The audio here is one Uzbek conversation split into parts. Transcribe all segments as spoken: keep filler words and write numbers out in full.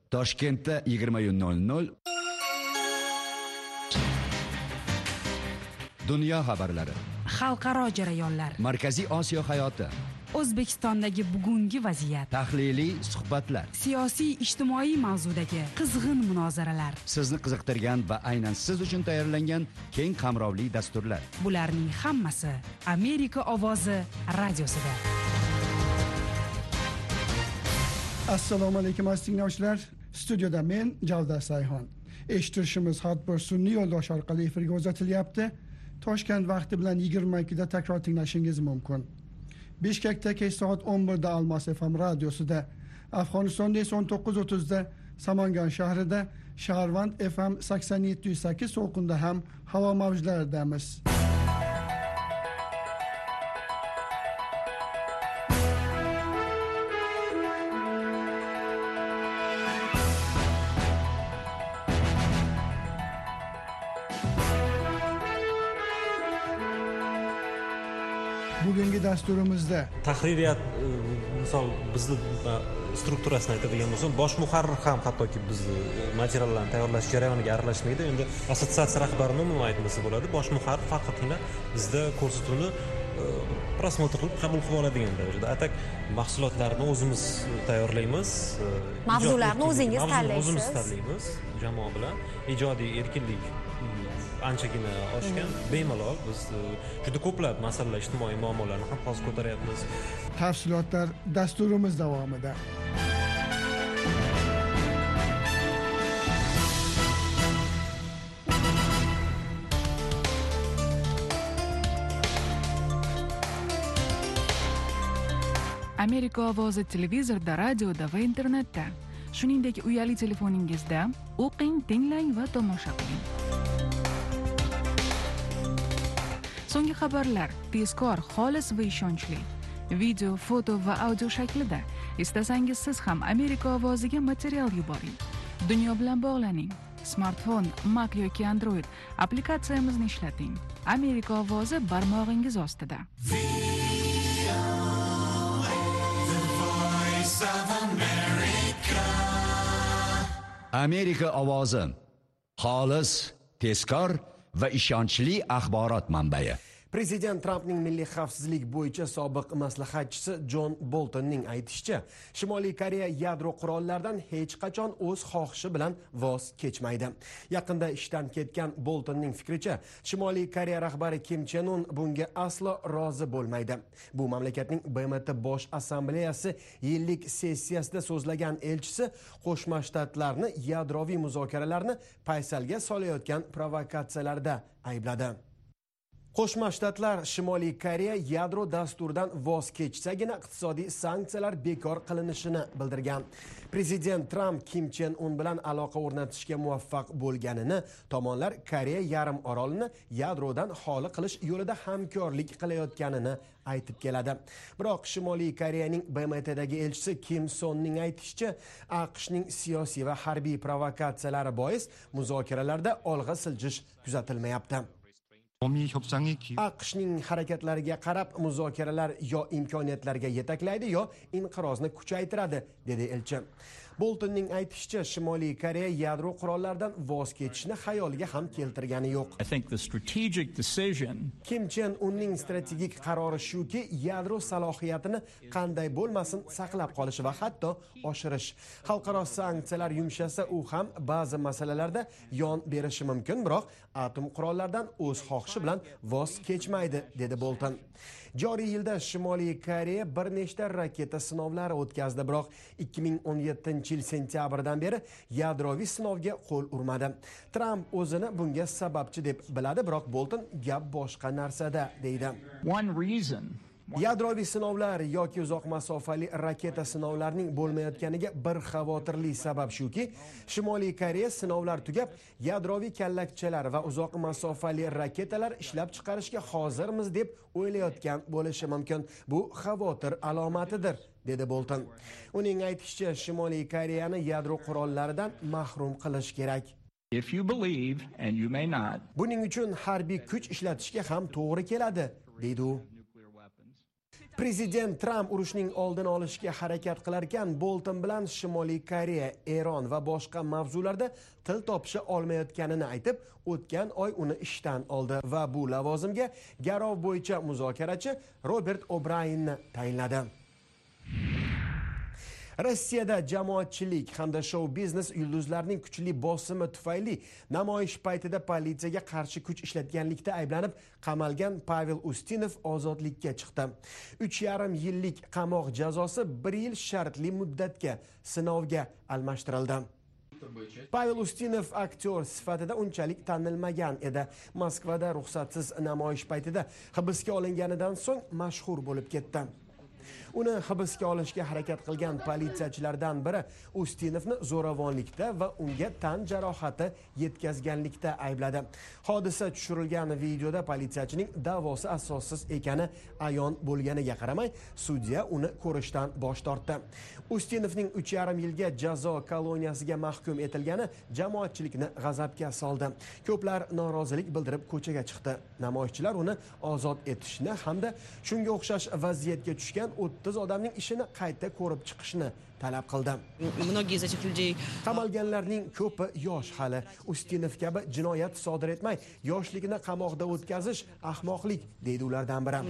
Toshkentda yigirma nol nol. Dunyo xabarlari. Xalqaro jarayonlar. Markaziy Osiyo hayoti. O'zbekistondagi bugungi vaziyat. Tahliliy suhbatlar. Siyosiy ijtimoiy mavzudagi qizg'in munozaralar. Sizni qiziqtirgan va aynan siz uchun tayyorlangan keng qamrovli dasturlar. Bularning hammasi Amerika ovozi radiosida. Assalomu alaykum aziz tinglovchilar. Studiyada men Javdar Sayxon. Eshitishimiz har bir sun'iy yo'ldosh orqali efirga uzatilyapti. Toshkent vaqti bilan yigirma ikkida takror tinglashingiz mumkin. Bishkekda kech soat o'n birda Almas F M radiosida, Afg'onistonda esa o'n to'qqiz o'ttizda Samangan shahrida, Shaharvand F M sakson yetti nuqta sakkiz to'lqinda ham havo mavjlaridamiz. Bugungi dasturimizda tahririyat misol bizni strukturasini aytadigan bo'lsam, bosh muharrir ham hattoki bizni materiallarni tayyorlash jarayoniga aralashmaydi. Endi assotsiatsiya rahbarini umuman aytmasa bo'ladi. Bosh muharrir faqatgina bizda ko'rsatuvni prosmotr qilib qabul qilib oladigan darajada. Atak mahsulotlarni o'zimiz tayyorlaymiz. Mavzularni o'zingiz tanlaysiz. O'zimiz tanlaymiz jamoa bilan. Ijodiy erkinlik anchagina oshgan. Bemalol biz juda ko'plab masalalar, ijtimoiy muammolarni ham hozir ko'taryapmiz. Tafsilotlar dasturimiz davomida. Amerika ovozi televizorda, radioda va internetda, shuningdek uyali telefoningizda o'qing, tinglang va tomosha qiling. So'nggi xabarlar tezkor, xolis va ishonchli. Video, foto va audio shaklida. Istasangiz siz ham Amerika ovoziga material yuboring. Dunyo bilan bog'laning. Smartfon, Mac yoki Android applikatsiyamizni ishlating. Amerika ovozi barmog'ingiz ostida. Amerika ovozi. Xolis, tezkor va ishonchli axborot manbai. Prezident Trampning milliy xavfsizlik bo'yicha sobiq maslahatchisi Jon Boltonning aytishicha, Shimoliy Koreya yadro qurollaridan hech qachon o'z xohishi bilan voz kechmaydi. Yaqinda ishdan ketgan Boltonning fikricha, Shimoliy Koreya rahbari Kim Chen Un bunga aslo rozi bo'lmaydi. Bu mamlakatning B M T Bosh assambleyasi yillik sessiyasida so'zlagan elchisi Qo'shma Shtatlarni yadroviy muzokaralarni paysalga solayotgan provokatsiyalarda aybladi. Qo'shma Shtatlar Shimoliy Koreya yadro dasturidan voz kechsagina iqtisodiy sanksiyalar bekor qilinishini bildirgan. Prezident Tramp Kim Chen Un bilan aloqa o'rnatishga muvaffaq bo'lganini, tomonlar Koreya yarim orolini yadrodan xoli qilish yo'lida hamkorlik qilayotganini aytib keladi. Biroq Shimoliy Koreyaning B M T'dagi elchisi Kim Sonning aytishicha, AQShning siyosiy va harbiy provokatsiyalari bois muzokaralarda olg'a siljish kuzatilmayapti. AQShning harakatlariga qarab muzokaralar yo imkoniyatlarga yetaklaydi, yo inqirozni kuchaytiradi, dedi elchi. Boltonning aytishicha, Shimoliy Koreya yadro qurollaridan voz kechishni xayoliga ham keltirgani yo'q. Kim Chen Unning strategik qarori shuki, yadro salohiyatini qanday bo'lmasin saqlab qolish va hatto oshirish. Xalqaro sanksiyalar yumshasa, u ham ba'zi masalalarda yon berishi mumkin, biroq atom qurollaridan o'z xohishi bilan voz kechmaydi, dedi Bolton. Joriy yilda Shimoliy Koreya bir nechta raketa sinovlari o'tkazdi, biroq ikki ming o'n yettinchi yil sentyabrdan beri yadroviy sinovga qo'l urmadi. Tramp o'zini bunga sababchi deb biladi, biroq Bolton gap boshqa narsada, deydi. Yadroviy sinovlar yoki uzoq masofali raketa sinovlarining bo'lmayotganiga bir xavotirli sabab shuki, Shimoliy Koreya sinovlar tugab, yadroviy kallakchalar va uzoq masofali raketalar ishlab chiqarishga hozirmiz deb o'ylayotgan bo'lishi mumkin. Bu xavotir alomatidir, dedi Bolton. Uning aytishicha, Shimoliy Koreyani yadro qurollaridan mahrum qilish kerak. If you believe, and you may not, buning uchun harbiy kuch ishlatishga ham to'g'ri keladi, deydi u. Prezident Tramp urushning oldini olishga harakat qilar ekan, Bolton bilan Shimoliy Koreya, Eron va boshqa mavzularda til topisha olmayotganini aytib, o'tgan oy uni ishdan oldi va bu lavozimga garov bo'yicha muzokarachi Robert O'Brayenni tayinladi. Rossiyada jamoatchilik hamda shou-biznes yulduzlarining kuchli bosimi tufayli namoyish paytida politsiyaga qarshi kuch ishlatganlikda ayblanib qamalgan Pavel Ustinov ozodlikka chiqdi. uch yarim yillik qamoq jazosi bir yil shartli muddatga sinovga almashtirildi. Pavel Ustinov aktyor sifatida unchalik tanilmagan edi. Moskvada ruxsatsiz namoyish paytida hibsga olinganidan so'ng mashhur bo'lib ketdi. Uni hibsga olishga harakat qilgan politsiyachilardan biri Ustinovni zo'ravonlikda va unga tan jarohati yetkazganlikda aybladi. Hodisa tushirilgan videoda politsiyachining da'vosi asossiz ekani ayon bo'lganiga qaramay, sudya uni ko'rishdan bosh tortdi. Ustinovning uch yarim yilga jazo koloniyasiga mahkum etilgani jamoatchilikni g'azabga soldi. Ko'plar norozilik bildirib ko'chaga chiqdi. Namoyishchilar uni ozod etishni hamda shunga o'xshash vaziyatga tushgan o'ttiz odamning ishini qayta ko'rib chiqishni talab qildi. Qamalganlarning ko'pi yosh hali. Ustinov kabi jinoyat sodir etmay, yoshligini qamoqda o'tkazish ahmoqlik, deydi ulardan biri.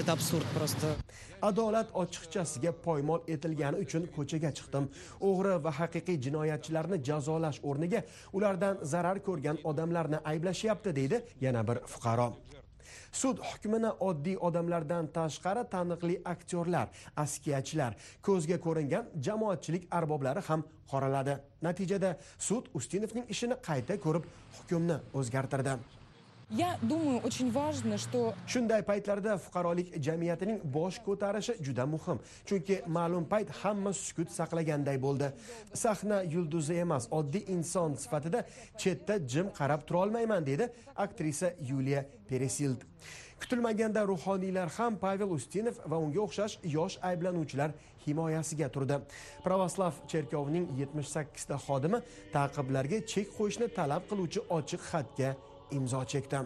Adolat ochiqchasiga poymol etilgani uchun ko'chaga chiqdim. O'g'ri va haqiqiy jinoyatchilarni jazolash o'rniga ulardan zarar ko'rgan odamlarni ayblashyapti, deydi yana bir fuqaro. Sud hukmini oddiy odamlardan tashqari taniqli aktyorlar, askiyachilar, ko'zga ko'ringan jamoatchilik arboblari ham qoraladi. Natijada sud Ustinovning ishini qayta ko'rib, hukmni o'zgartirdi. Я думаю, очень важно, что Shunday paytlarda fuqarolik jamiyatining bosh ko'tarishi juda muhim. Chunki ma'lum payt hamma sukut saqlaganday bo'ldi. Sahna yulduzi emas, oddiy inson sifatida chetda jim qarab tura olmayman, dedi aktrisa Yuliya Peresild. Kutilmaganda ruhoniylar ham Pavel Ustinov va unga o'xshash yosh ayblanuvchilar himoyasiga turdi. Pravoslav cherkovining yetmish sakkizta xodimi ta'qiblarga chek qo'yishni talab qiluvchi ochiq xatga imzo chekdi.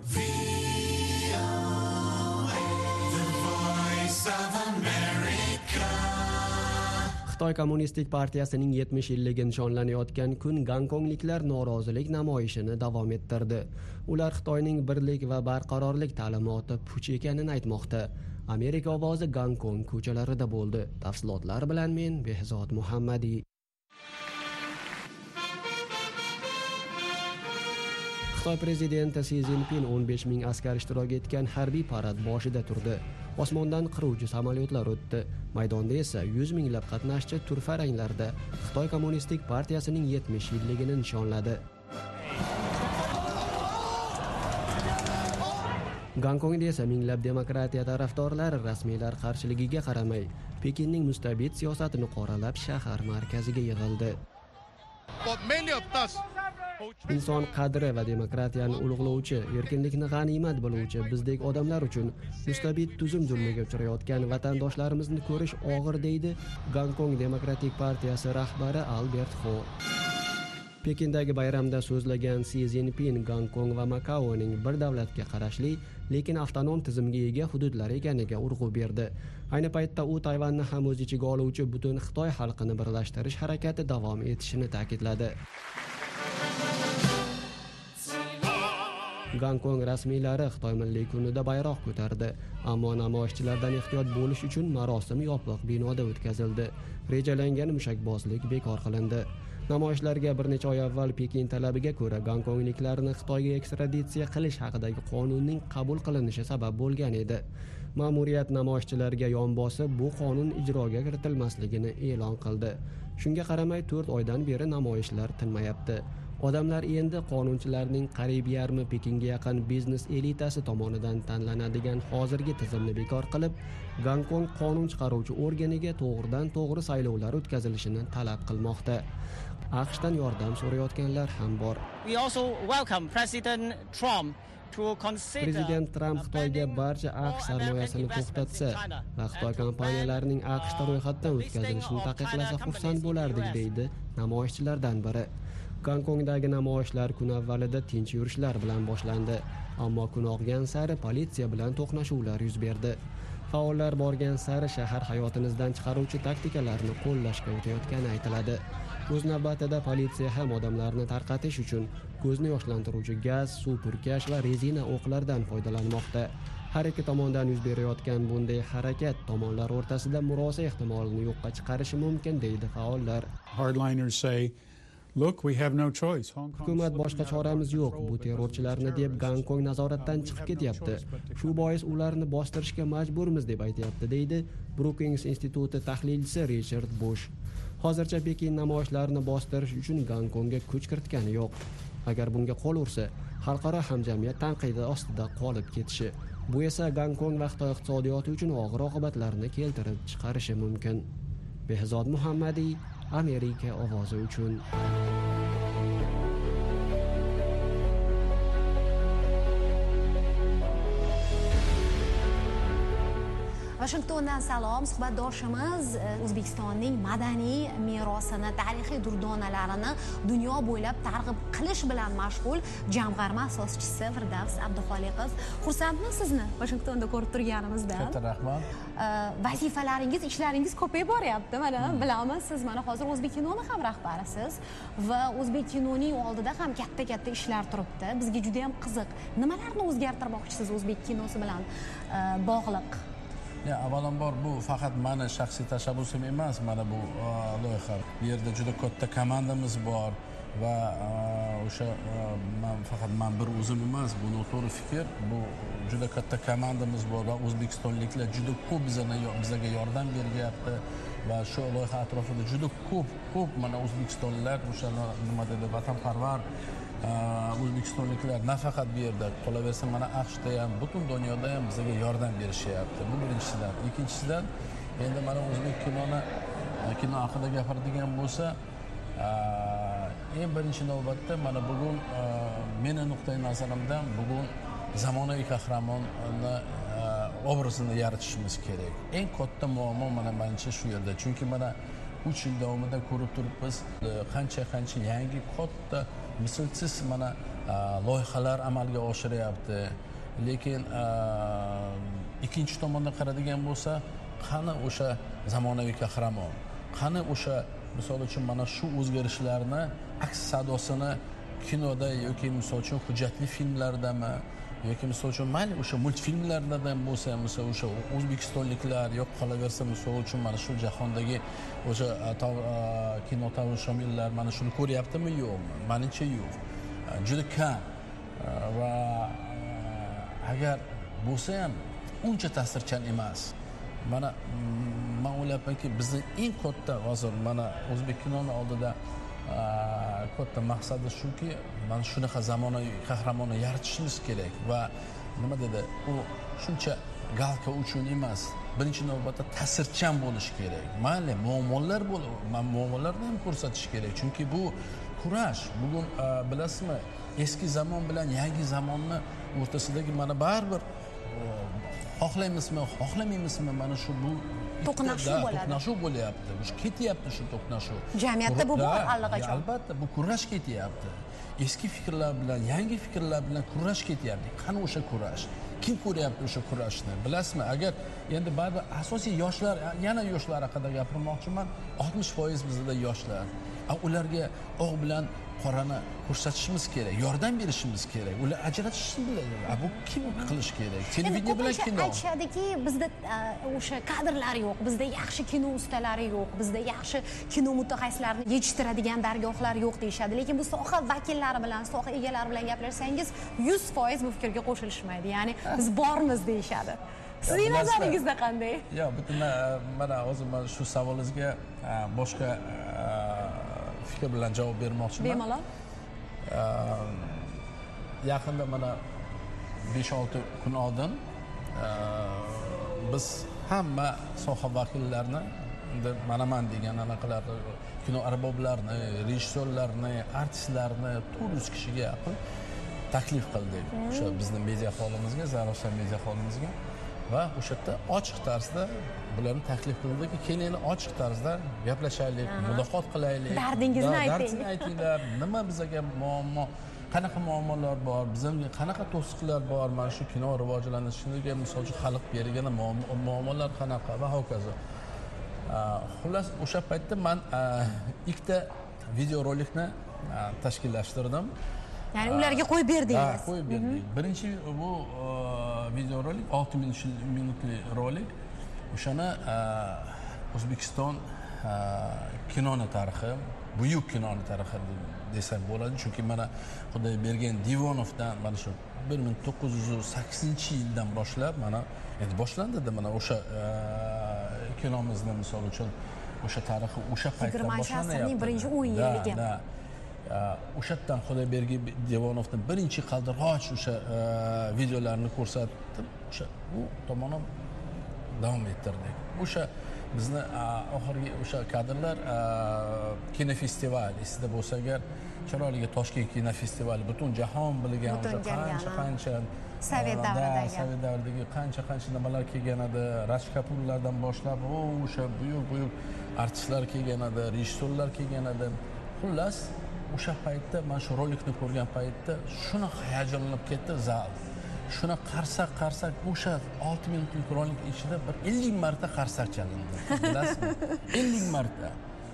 Xitoy Kommunistik partiyasining yetmish yilligi nishonlanayotgan kun Gonkongliklar norozilik namoyishini davom ettirdi. Ular Xitoyning birlik va barqarorlik ta'limoti puch ekanini aytmoqda. Amerika ovozi Gonkong ko'chalarida bo'ldi. Tafsilotlar bilan men Behzod Muhammadiy. Xitoy prezidenti Si Zinpin o'n besh ming askar ishtirok etgan harbiy parad boshida turdi. Osmondan qiruvchi samolyotlar o'tdi. Maydonda esa yuz minglab qatnashchi turfa ranglarda Xitoy Kommunistik partiyasining yetmish yilligini nishonladi. Gonkongda esa minglab demokratiya tarafdorlari rasmiylar qarshiligiga qaramay Pekinning mustabid siyosatini qoralab shahar markaziga yig'ildi. Inson qadri va demokratiyani ulug'lovchi, erkinlikni g'animat biluvchi bizdek odamlar uchun mustabid tuzum zulmiga uchrayotgan vatandoshlarimizni ko'rish og'ir, deydi Gonkong Demokratik partiyasi rahbari Albert Ho. Pekindagi bayramda so'zlagan Si Zinpin Gonkong va Makaoning bir davlatga qarashli, lekin avtonom tizimga ega hududlar ekaniga urg'u berdi. Ayni paytda u Tayvanni ham o'z ichiga oluvchi butun Xitoy xalqini birlashtirish harakati davom etishini ta'kidladi. Gonkong rasmiylari Xitoy milliy kunida bayroq ko'tardi, ammo namoyishchilardan ehtiyot bo'lish uchun marosim yopiq binoda o'tkazildi. Rejalangan mushakbozlik bekor qilindi. Namoyishlarga bir necha oy avval Pekin talabiga ko'ra gonkongliklarni Xitoyga ekstraditsiya qilish haqidagi qonunning qabul qilinishi sabab bo'lgan edi. Ma'muriyat namoyishchilarga yon bosib, bu qonun ijroga kiritilmasligini e'lon qildi. Shunga qaramay to'rt oydan beri namoyishlar tinmayapti. Odamlar endi qonunchilarning qariyb yarmi Pekinga yaqin biznes elitasi tomonidan tanlanadigan hozirgi tizimni bekor qilib, Gonkong qonun chiqaruvchi organiga to'g'ridan to'g'ri saylovlar o'tkazilishini talab qilmoqda. AQShdan yordam so'rayotganlar ham bor. Prezident Tramp Xitoyga barcha AQSh sarmoyasini to'xtatsa va Xitoy kompaniyalarining AQShda ro'yxatdan o'tkazilishini taqiqlasa xursand bo'lardik, deydi namoyishchilardan biri. Gonkongdagi namoyishlar kun avvalida tinch yurishlar bilan boshlandi, ammo kun og'gan sari politsiya bilan to'qnashuvlar yuz berdi. Faollar borgan sari shahar hayotimizdan chiqaruvchi taktikalarni qo'llashga o'tayotgani aytiladi. O'z navbatida politsiya ham odamlarni tarqatish uchun ko'zni yoshlantiruvchi gaz, suv purkash va rezina o'qlardan foydalanmoqda. Har ikki tomondan yuz berayotgan bunday harakat tomonlar o'rtasida murosa ehtimolini yo'qqa chiqarishi mumkin, deydi faollar. Hardliners say, look, we have no choice. Hukumat boshqa choramiz yo'q, bu terrorchilarni deb Gonkong nazoratdan chiqib ketyapti. Shu bois ularni bostirishga majburmiz deb aytayapti, deydi Brookings instituti tahlilchisi Richard Bush. Hozircha Pekin namoyishlarni bostirish uchun Gonkongga kuch kiritgani yo'q. Agar bunga qo'l ursa, xalqaro hamjamiyat tanqidi ostida qolib ketishi. Bu esa Gonkong va Xitoy iqtisodiyoti uchun og'ir oqibatlarni keltirib chiqarishi mumkin. Behzod Muhammadiy, Amerika ovozi uchun. Washingtondan salom. Suhbatdoshimiz O'zbekistonning madaniy merosini, tarixiy durdonalarini dunyo bo'ylab targ'ib qilish bilan mashg'ul jamg'arma asoschisi Firdavs Abduxoliqov. Xursandmiz sizni Washingtonda ko'rib turganimizdan. Katta rahmat. Vazifalaringiz, ishlaringiz ko'payib boryapti. Mana bilamiz, siz mana hozir O'zbek kinoning ham rahbarisiz va O'zbek kinoning oldida ham katta-katta ishlar turibdi. Bizga juda ham qiziq. Nimalarni o'zgartirmoqchisiz O'zbek kinosi bilan bog'liq? Ya, avvalambor bu faqat meni shaxsiy tashabbusim emas, mana bu loyiha. Bu yerda juda katta komandamiz bor va o'sha men faqat men bir o'zim emas, bu noto'g'ri fikr. Bu juda katta komandamiz bor va o'zbekistonliklar juda ko'p bizga yordam beryapti va shu loyiha atrofida juda ko'p ko'p mana o'zbekistonliklar o'sha nima dedi, vatanparvar o'zbekistonliklar nafaqat bu yerda, qolaversa mana AQShda ham, butun dunyoda ham bizga yordam berishyapti. Bu birinchisidan. Ikkinchisidan, endi mana o'zbek kinoni kino haqida gapiradigan bo'lsa, eng birinchi navbatda mana bugun meni nuqtai nazarimdan bugun zamonaviy qahramonni obrazini yaratishimiz kerak. Eng katta muammo mana menimcha shu yerda. Chunki mana uch yil davomida ko'rib turibmiz, qancha-qancha yangi katta mislsiz mana loyihalar amalga oshiryapti. Lekin ikkinchi tomondan qaradigan bo'lsa, qani o'sha zamonaviy qahramon? Qani o'sha misol uchun mana shu o'zgarishlarni aks sadosini kinoda yoki misol uchun hujjatli filmlardami yoki misol uchun mayli o'sha multfilmlardan bo'lsa, misol o'sha o'zbekistonliklar yo'q qolaversa, misol uchun mana shu jahondagi o'sha kino tomoshabinlar mana shuni ko'ryaptimi yo'qmi? Menimcha yo'q. Juda kam. Va agar bo'lsa ham uncha ta'sirchan emas. Mana men o'ylayapmanki, bizning eng katta hozir mana o'zbek kinoning oldida katta maqsadi shuki, mana shunaqa zamonaviy qahramonni yaratishimiz kerak va nima dedi, u shuncha galka uchun emas, birinchi navbatda ta'sirchan bo'lish kerak. Mayli muammolar bo'ladi, men muammolarni ham ko'rsatish kerak, chunki bu kurash. Bugun bilasizmi, eski zamon bilan yangi zamonni o'rtasidagi mana baribir xohlaymizmi, xohlamaymizmi, mana shu bu to'qnashuv bo'ladi. To'qnashuv bo'lyapti. Shu ketyapti shu to'qnashuv. Jamiyatda bu bor allaqachon. Albatta, bu kurash ketyapti. Eski fikrlar bilan yangi fikrlar bilan kurash ketyapti. Qani o'sha kurash? Kim ko'ryapti o'sha kurashni? Bilasizmi? Agar endi baribir asosiy yoshlar, yana yoshlar haqida gapirmoqchiman. oltmish foiz bizda yoshlar. Ularga oq bilan qorani ko'rsatishimiz kerak, yordam berishimiz kerak. Ular ajratishni biladi. Bu kim qilish kerak? Televideniya bilan kino. Aytishadiki, bizda o'sha kadrlar yo'q, bizda yaxshi kino ustalari yo'q, bizda yaxshi kino mutaxassislarini yetishtiradigan dargohlar yo'q deyshadi. Lekin bu soha vakillari bilan, soha egalari bilan gaplashsangiz, yuz foiz bu fikrga qo'shilishmaydi. Ya'ni biz bormiz deyshadi. Sizning nazaringizda qanday? Yo'q, butun mana hozir men shu savolingizga boshqa fikr bilan javob bermoqchiman. Bemalol. Yaqinda mana besh olti kun oldin biz hamma soha vakillarini, endi mana men degan anaqalar kino arboblarini, rejissyorlarni, artistlarni to'rt yuz kishiga yaqin taklif qildik. O'sha bizning media holimizga, Zarafshon media holimizga va o'sha yerda ochiq tarzda bularni taklif qildik. Kelinglar ochiq tarzda gaplashaylik, muloqot qilaylik. Dardingizni ayting. Dardingizni aytinglar. Nima bizga muammo qanaqa muammolar bor, bizga qanaqa to'siqlar bor, mana shu kino rivojlanishiga misol uchun xalq bergan muammolar qanaqa va hokazo. Xullas, o'sha paytda men ikkita videorolikni tashkillashtirdim. Ya'ni ularga qo'yib berdingiz. Ha, qo'yib berdik. Birinchi bu videorolik olti minutli rolik. O'shani O'zbekiston kinoni tarixi, buyuk kinoni tarixi desak bo'ladi, chunki mana Xudoybergen Divonovdan mana shu bir ming to'qqiz yuz sakkizinchi yildan boshlab mana endi boshlandi-da mana o'sha kinomizni misol uchun o'sha tarixi o'sha paytdan boshlanyapti. yigirmanchi asrning birinchi o'n yilligi. O'sha yerdan Xudoybergen Divonovdan birinchi qaldiroq o'sha videolarni ko'rsatib, o'sha u tomonam davom ettirdik. O'sha bizni oxirgi o'sha kadrlar kinofestival esida bo'lsa agar, chiroyli Toshkent kinofestivali butun jahon bilgan o'sha qancha qancha Sovet davridagi Sovet davridagi qancha qancha nimalar kelgan edi, Raj Kapurlardan boshlab o'sha buyuk buyuk artistlar kelgan edi, rejissyorlar kelgan edi. Xullas, o'sha paytda men shu rolikni ko'rgan paytda shuni hayajonlanib ketdi zal. Shuna qarsak qarsak o'sha olti minutlik rolik ichida bir ellik marta qarsak chalindi. Bilasizmi? ellik marta.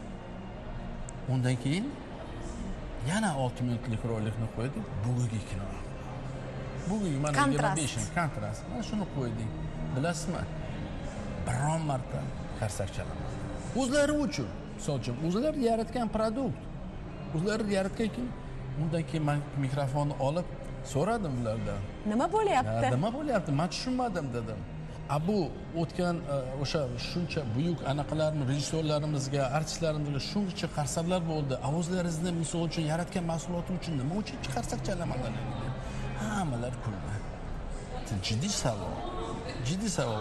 Undan keyin yana olti minutlik rolikni qo'ydik, bugungi kino. Bugungi mana yigirma besh kontrast. Mana shuni qo'ydik. Bilasizmi? Biron marta qarsak chalamadi. O'zlari uchun, misol uchun, o'zlari yaratgan produkt. O'zlari yaratgan kim? Undan keyin men mikrofonni olib so'radim ulardan. Nima bo'lyapti? Nima bo'lyapti? Men tushunmadim dedim. A bu o'tgan o'sha shuncha buyuk anaqalarni rejissyorlarimizga, artistlarimizga shuncha qarsaklar bo'ldi. Ovozlaringizni misol uchun yaratgan mahsulotim uchun nima uchun qarsak chalamanlar dedi. Hammalar kuldi. Jiddiy savol. Jiddiy savol.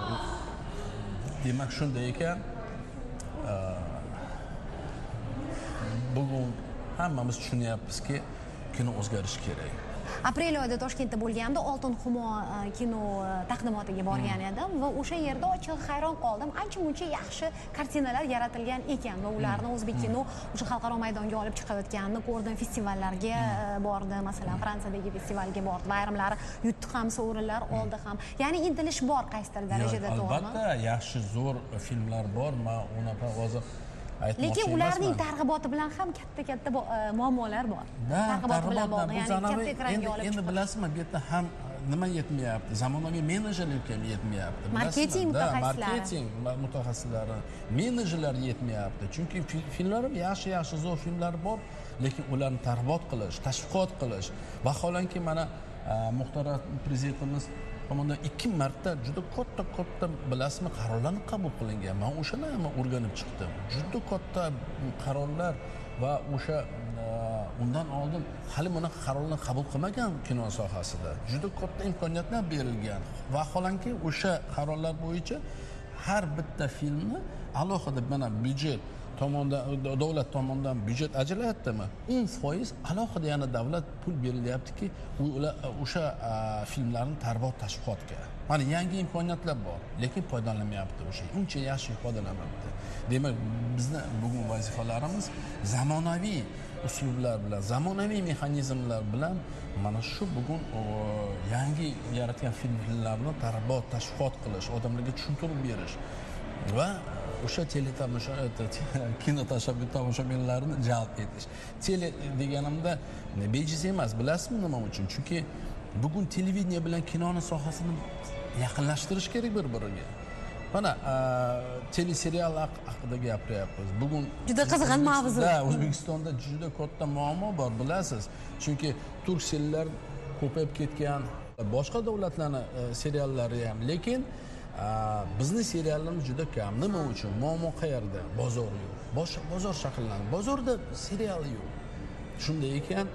Demak shunday ekan, bugun hammamiz tushunyapmizki, kino o'zgarishi kerak. Aprel oyida Toshkentda bo'lganda Oltin Humo kino taqdimotiga borgan edim va o'sha yerda ochiq hayron qoldim. Ancha-muncha yaxshi kartinalar yaratilgan ekan va ularni o'zbek kino o'sha xalqaro maydonga olib chiqayotganini ko'rdim. Festivallarga bordi, masalan, Fransiyadagi festivalga bordi. Ayrimlari yutdi ham, sovrinlar oldi ham. Ya'ni intilish bor qaysidir darajada, to'g'rimi? Albatta, yaxshi zo'r filmlar bor. Men unaqa hozir lekin ularning targ'iboti bilan ham katta-katta muammolar bor. Targ'ibot bilan bog'liq, ya'ni katta ekranga olib endi bilasizmi, bu yerda ham nima yetmayapti? Zamonaviy menejerlik ham yetmayapti. Marketing mutaxassislari. Marketing mutaxassislari, menejerlar yetmayapti. Chunki filmlar ham yaxshi-yaxshi zo'r filmlar bor, lekin ularni targ'ibot qilish, tashviqot qilish, vaholanki mana muhtaram prezidentimiz tomonidan ikki marta juda katta katta bilasizmi qarorlarni qabul qilingan. Men o'shani ham o'rganib chiqdim. Juda katta qarorlar va o'sha undan oldin hali buni qarorlarni qabul qilmagan kino sohasida juda katta imkoniyatlar berilgan. Vaholanki o'sha qarorlar bo'yicha har bitta filmni alohida mana byudjet tomonidan, davlat tomonidan byudjet ajratdimi? o'n foiz alohida yana davlat pul berilyaptiki, ular o'sha filmlarni targ'ibot tashviqotga. Mana yangi imkoniyatlar bor, lekin foydalanmayapti o'sha. Uncha yaxshi foydalanmayapti. Demak, bizni bugun vazifalarimiz zamonaviy uslublar bilan, zamonaviy mexanizmlar bilan mana shu bugun yangi yaratgan filmlarni targ'ibot tashviqot qilish, odamlarga tushuntirib berish va o'sha teletomosha kino tomoshabinlarini jalb etish. Tele deganimda bejiz emas, bilasizmi nima uchun? Chunki bugun televideniya bilan kinoni sohasini yaqinlashtirish kerak bir-biriga. Mana teleserial haqida gapiryapmiz. Bugun juda qiziq mavzu. O'zbekistonda juda katta muammo bor, bilasiz. Chunki turksellar ko'payib ketgan, boshqa davlatlarning seriallari ham, lekin bizni seriallarimiz juda kam. Nima uchun? Muammo qayerda? Bozor yo'q. Boshqa bozor shakllandi. Bozorda serial yo'q. Shunday ekan,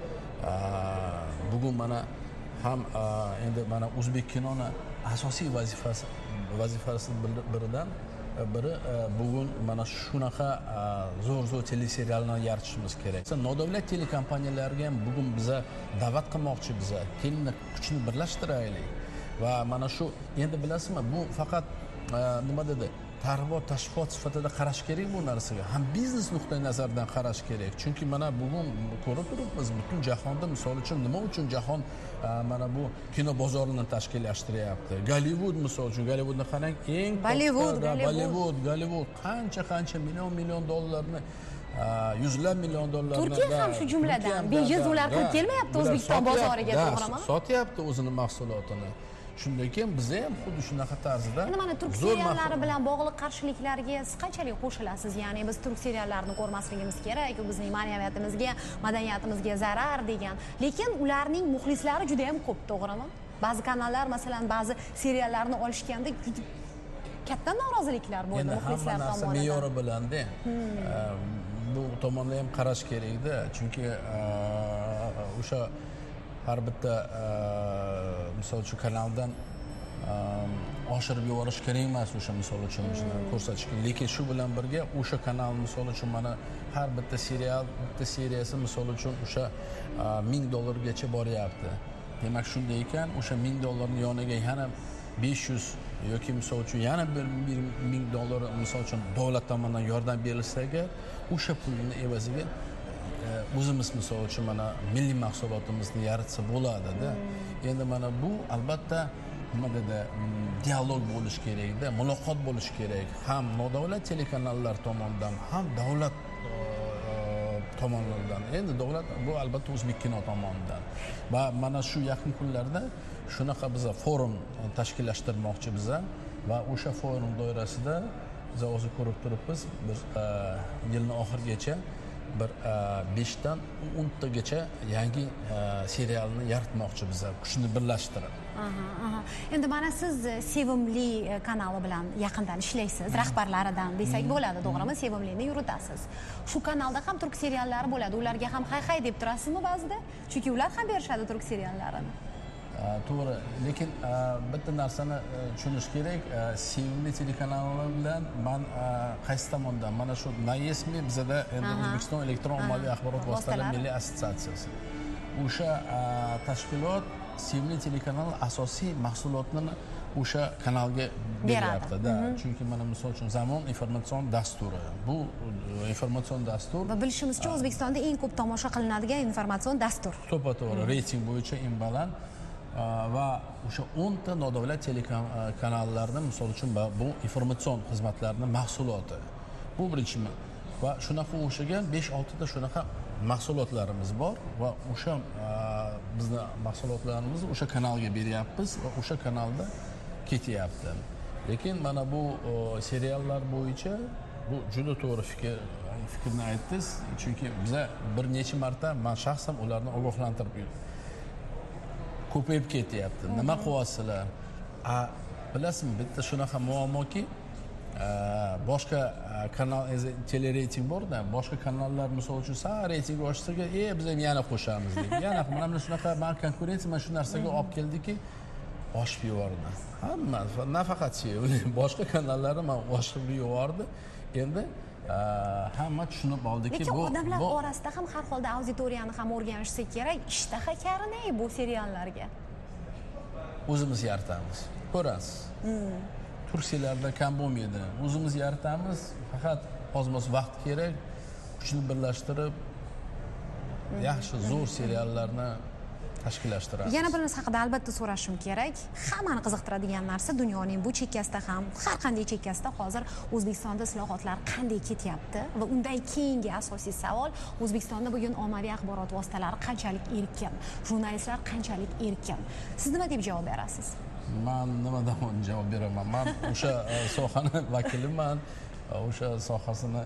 bugun mana ham endi mana o'zbek kinoni asosiy vazifasi vazifasi biridan biri bugun mana shunaqa zo'r-zo'r teleseriallarni yaratishimiz kerak. Nodavlat telekompaniyalarga ham bugun biza da'vat qilmoqchi, biza kelinglar kuchni birlashtiraylik. Va mana shu endi bilasizmi, bu faqat nima dedi? targ'ibot tashviqot sifatida qarash kerak bu narsaga, ham biznes nuqtai nazaridan qarash kerak. Chunki mana bugun ko'rib turibmiz, butun jahonda misol uchun nima uchun jahon mana bu kino bozorini tashkillashtiryapti. Gollivud misol uchun, Gollivudni qarang, eng Bollivud, Bollivud, Gollivud qancha-qancha million million dollarni, yuzlab million dollarni Turkiya ham shu jumladan bejiz ular kirib kelmayapti O'zbekiston bozoriga, to'g'rimi? Sotyapti o'zini mahsulotini. Shundan keyin biz ham xuddi shunaqa tarzda endi mana turk seriallari bilan bog'liq qarshiliklarga siz qanchalik qo'shilasiz? Ya'ni biz turk seriallarini ko'rmasligimiz kerak, u bizning ma'naviyatimizga, madaniyatimizga zarar degan. Lekin ularning muxlislari juda ham ko'p, to'g'rimi? Ba'zi kanallar masalan ba'zi seriallarni olishganda katta noroziliklar bo'ldi muxlislar tomonidan. Hamma narsa me'yori bilan-da. Bu tomonda ham qarash kerak-da, chunki o'sha har bitta misol uchun kanaldan oshirib yuborish kerak emas o'sha misol uchun ko'rsatish kerak. Lekin shu bilan birga o'sha kanal misol uchun mana har bitta serial, bitta seriyasi misol uchun o'sha ming dollargacha boryapti. Demak shunday ekan, o'sha ming dollarning yoniga yana besh yuz yoki misol uchun yana bir ming dollar misol uchun davlat tomonidan yordam berilsa agar, o'sha pulning evaziga o'zimiz misol uchun mana milliy mahsulotimizni yaratsa bo'ladida. Endi mana bu albatta nima dedi, dialog bo'lish kerak-da, muloqot bo'lish kerak. Ham nodavlat telekanallar tomonidan, ham davlat tomonidan. Endi davlat bu albatta O'zbek kino tomonidan. Va mana shu yaqin kunlarda shunaqa biz forum tashkillashtirmoqchi biz va o'sha forum doirasida biz o'zi ko'rib turibmiz, bir yilning oxirigacha bir beshdan o'ntagacha yangi serialni yaratmoqchi biz, shuni birlashtirib. Aha, aha. Endi mana siz Sevimli kanali bilan yaqindan ishlaysiz, rahbarlaridan desak bo'ladi, to'g'rimi? Sevimlini yuritasiz. Shu kanalda ham turk seriallari bo'ladi. Ularga ham hay-hay deb turasizmi ba'zida? Chunki ular ham berishadi turk seriallarini. To'g'ri, lekin bitta narsani tushunish kerak, Sevimli telekanali bilan men qaysi tomondan, mana shu Nayesmi bizada endi O'zbekiston elektron ommaviy axborot vositalari milliy assotsiatsiyasi. O'sha tashkilot Sevimli telekanali asosiy mahsulotini o'sha kanalga beryapti-da. Chunki mana misol uchun Zamon informatsion dasturi. Bu informatsion dastur va bilishimizcha O'zbekistonda eng ko'p tomosha qilinadigan informatsion dastur. To'ppa-to'g'ri, reyting bo'yicha eng baland va o'sha o'nta nodavlat telekanallarning misol uchun bu informatsion xizmatlarning mahsuloti. Bu birinchi va shunaqa o'xshagan besh olti ta shunaqa mahsulotlarimiz bor va o'sha bizni mahsulotlarimizni o'sha kanalga beryapmiz va o'sha kanalda ketyapti. Lekin mana bu seriallar bo'yicha bu juda to'g'ri fikr fikrni aytdingiz, chunki biz bir necha marta men shaxsan ularni ogohlantirib yurdim. Ko'payib ketyapti. Nima qilyapsizlar? A bilasizmi, bitta shunaqa muammoki, boshqa kanal telereyting bor-da, boshqa kanallar misol uchun sa reyting oshsaga, "E, biz ham yana qo'shamiz" deydi. Yana mana shunaqa men konkurensiya mana shu narsaga olib keldiki, oshib yubordi. Hamma, nafaqat boshqa kanallarni men oshib yubordi. Endi hamma tushunib oldiki, bu odamlar orasida ham har holda auditoriyani ham o'rganishsa kerak, ishtaha karinay bu seriallarga. O'zimiz yaratamiz. Ko'rasiz. Turk seriallarida kam bo'lmaydi. O'zimiz yaratamiz, faqat oz-moz vaqt kerak, kuchni birlashtirib yaxshi zo'r seriallarni tashkillashtiramiz. Yana bir narsa haqida albatta so'rashim kerak. Hammani qiziqtiradigan narsa dunyoning bu chekkasida ham, har qanday chekkasida hozir O'zbekistonda islohotlar qanday ketyapti va undan keyingi asosiy savol, O'zbekistonda bugun ommaviy axborot vositalari qanchalik erkin, jurnalistlar qanchalik erkin. Siz nima deb javob berasiz? Men nima deb javob beraman? Men o'sha sohani vakiliman. O'sha sohasini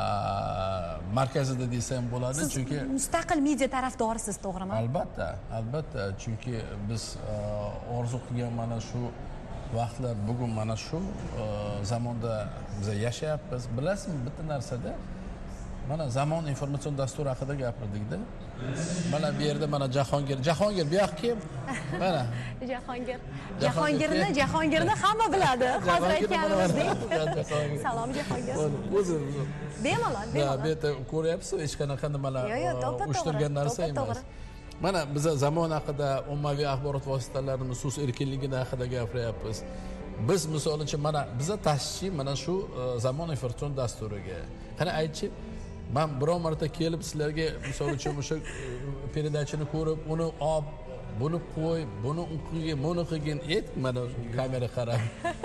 markazida desam bo'ladi, chunki mustaqil media tarafdorisiz, to'g'rimi? Albatta, albatta, chunki biz orzu qilgan mana shu vaqtlar bugun mana shu zamonda biz yashayapmiz. Bilasizmi, bitta narsada mana Zamon informatsion dasturi haqida gapirdik-da. Mana bu yerda mana Jahongir, Jahongir bu yoqqa kim? Mana Jahongir. Jahongirni, Jahongirni hamma biladi. Hozir aytganimizdek. Salom Jahongir. O'zim. Bemalol, bemalol. Bu yerda ko'ryapsiz, hech qanaqa nimalar uyushtirgan narsa emas. Mana biz zamon haqida, ommaviy axborot vositalarining so'z erkinligi haqida gapiryapmiz. biz misol uchun mana biza tashchi mana shu zamon informatsion dasturiga qani aytchi men biror marta kelib sizlarga misol uchun o'sha peredachini ko'rib uni olib buni qo'y buni qilgin buni qilgin ayt mana kamera qarab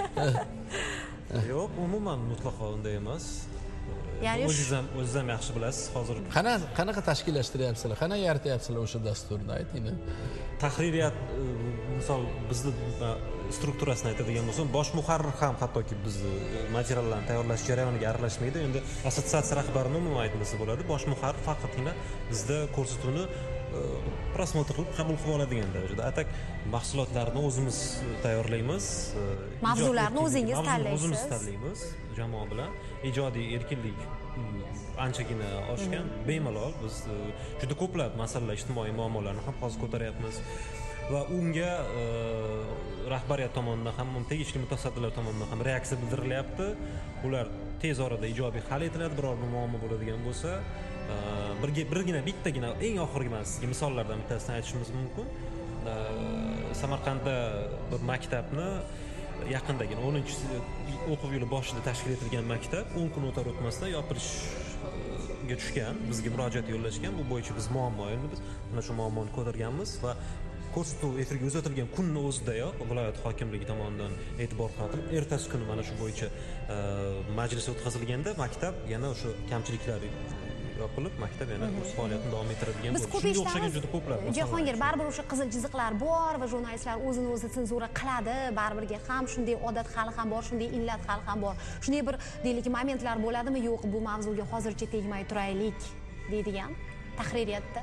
yo'q umuman mutlaqo unday emas. Ya'ni o'zingiz ham o'zingiz ham yaxshi bilasiz hozir qanaqa qanaqa tashkillashtiryapsizlar qanaqa yaratyapsizlar o'sha dasturni ayting. tahririyat misol bizni strukturasini aytadigan bo'lsam bosh muharrir ham hattoki bizni materiallarni tayyorlash jarayoniga aralashmaydi. Endi assotsiatsiya rahbarini umuman aytmasa bo'ladi. Bosh muharrir faqatgina bizda ko'rsatuvni prosmotr qilib qabul qilib oladigan darajada. Atak mahsulotlarni o'zimiz tayyorlaymiz. Mavzularni o'zingiz tanlaysiz. O'zimiz tanlaymiz jamoa bilan. Ijodiy erkinlik anchagina oshgan. Bemalol biz juda ko'plab masalalar, ijtimoiy muammolarni ham hozir ko'taryapmiz. Va unga rahbariyat tomonidan ham, tegishli mutasaddilar tomonidan ham reaksiya bildirilyapti. Ular tez orada ijobiy hal etiladi. Biror bir muammo bo'ladigan bo'lsa, birga birgina bittagina eng oxirgi mana sizga misollardan bittasini aytishimiz mumkin. Samarqandda bir maktabni yaqindagina o'ninchi o'quv yili boshida tashkil etilgan maktab o'n kun o'tar o'tmasdan yopilishga tushgan, bizga murojaat yo'llashgan. Bu bo'yicha biz muammo biz mana shu muammoni ko'targanmiz va ko'rsatuv efirga uzatilgan kunni o'zidayoq viloyat hokimligi tomonidan e'tibor qaratilib, ertasi kuni mana shu bo'yicha majlis o'tkazilganda maktab yana o'sha kamchiliklar yopilib, maktab yana o'z faoliyatini davom ettiradigan bo'ldi. Shunga o'xshagan juda ko'plab. Jahongir, baribir o'sha qizil chiziqlar bor va jurnalistlar o'zini o'zi senzura qiladi. Baribirga ham shunday odat hali ham bor, shunday illat hali ham bor. Shunday bir deylik momentlar bo'ladimi? Yo'q, bu mavzuga hozircha tegmay turaylik deydigan tahririyatda.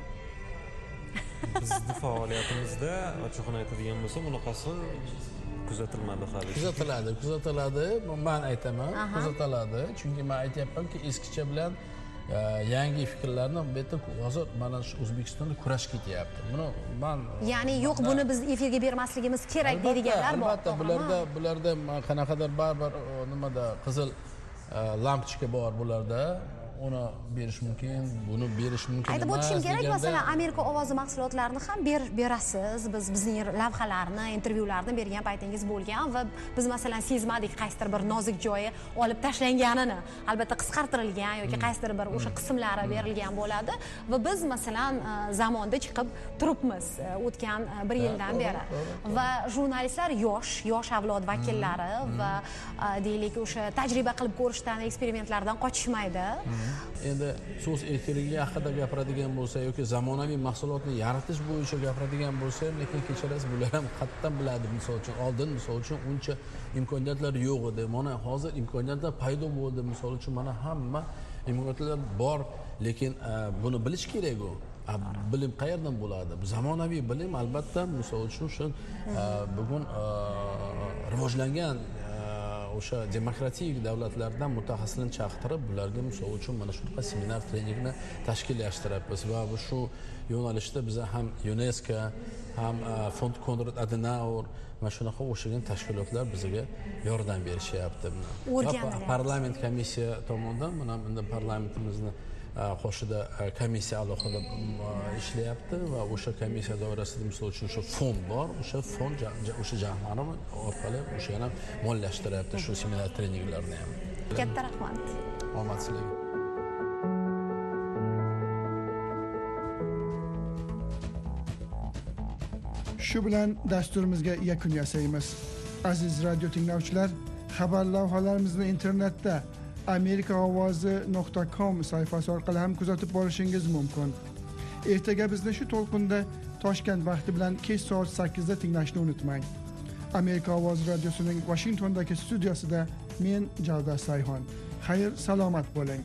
Bizning faoliyatimizda ochiqni aytadigan bo'lsam, bunaqasi kuzatilmadi hali. Kuzatiladi, kuzatiladi. Men aytaman, kuzatiladi. Chunki men aytayapmanki, eskicha bilan yangi fikrlarni bu yerda hozir mana shu O'zbekistonda kurash ketyapti. Buni men ya'ni yo'q, buni biz efirga bermasligimiz kerak deydiganlar bor. Albatta, bularda bularda qanaqadir baribir nimada qizil lampochka bor bularda. Uni berish mumkin, buni berish mumkin emas. Aytib o'tishim kerak, masalan, Amerika ovozi mahsulotlarini ham berasiz. Biz bizning lavhalarni, intervyularni bergan paytingiz bo'lgan va biz masalan sezmadik qaysidir bir nozik joyi olib tashlanganini. Albatta qisqartirilgan yoki qaysidir bir o'sha qismlari berilgan bo'ladi va biz masalan zamonda chiqib turibmiz o'tgan bir yildan beri. Va jurnalistlar yosh, yosh avlod vakillari va deylik o'sha tajriba qilib ko'rishdan, eksperimentlardan qochishmaydi. Endi so'z erkinligi haqida gapiradigan bo'lsa yoki zamonaviy mahsulotni yaratish bo'yicha gapiradigan bo'lsa, lekin kechirasiz, bular ham qattan biladi. Misol uchun oldin misol uchun uncha imkoniyatlar yo'q edi. Mana hozir imkoniyatlar paydo bo'ldi. Misol uchun mana hamma imkoniyatlar bor, lekin buni bilish kerak-ku. Bilim qayerdan bo'ladi? Bu zamonaviy bilim albatta misol uchun shu bugun rivojlangan o'sha demokratik davlatlardan mutaxassislarni chaqirib, bularga misol uchun mana shunaqa seminar treningni tashkillashtiramiz va bu shu yo'nalishda biz ham UNESCO ham Fond Konrad Adenauer va shunaqa o'xshagan tashkilotlar bizga yordam berishyapti. Parlament komissiya tomonidan mana bunda parlamentimizni qo'shida komissiya alohida ishlayapti va o'sha komissiya doirasida misol uchun o'sha fond bor, o'sha fond o'sha jamg'arma orqali o'sha yana mollashtiryapti shu seminar treninglarni ham. Katta rahmat. Omad sizlarga. Shu bilan dasturimizga yakun yasaymiz. Aziz radio tinglovchilar, xabar lavhalarimizni internetda amerika ovozi nuqta com sayfasi orqali ham kuzatib borishingiz mumkin. Ertaga bizni shu to'lqinda Toshkent vaqti bilan kech soat sakkizda tinglashni unutmang. Amerika ovozi radiosining Washingtondagi studiyasida men Javdar Sayhon. Xayr, salomat bo'ling.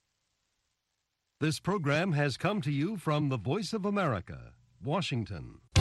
This program has come to you from the Voice of America, Washington.